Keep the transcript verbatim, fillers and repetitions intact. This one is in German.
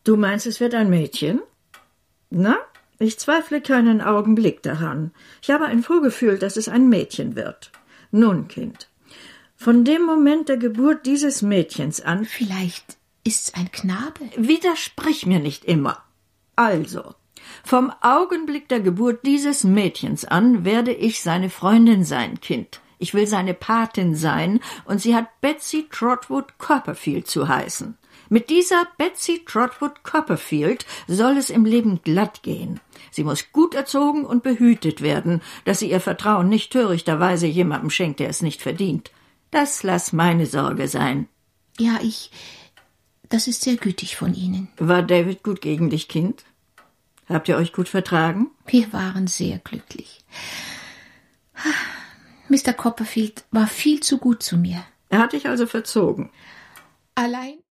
Du meinst, es wird ein Mädchen? Na, ich zweifle keinen Augenblick daran. Ich habe ein Vorgefühl, dass es ein Mädchen wird. Nun, Kind, von dem Moment der Geburt dieses Mädchens an... Vielleicht ist's ein Knabe? Widersprich mir nicht immer. Also, vom Augenblick der Geburt dieses Mädchens an werde ich seine Freundin sein, Kind. Ich will seine Patin sein, und sie hat Betsy Trotwood Copperfield zu heißen. Mit dieser Betsy Trotwood Copperfield soll es im Leben glatt gehen. Sie muss gut erzogen und behütet werden, dass sie ihr Vertrauen nicht törichterweise jemandem schenkt, der es nicht verdient. Das lass meine Sorge sein. Ja, ich... Das ist sehr gütig von Ihnen. War David gut gegen dich, Kind? Habt ihr euch gut vertragen? Wir waren sehr glücklich. Mister Copperfield war viel zu gut zu mir. Er hat dich also verzogen? Allein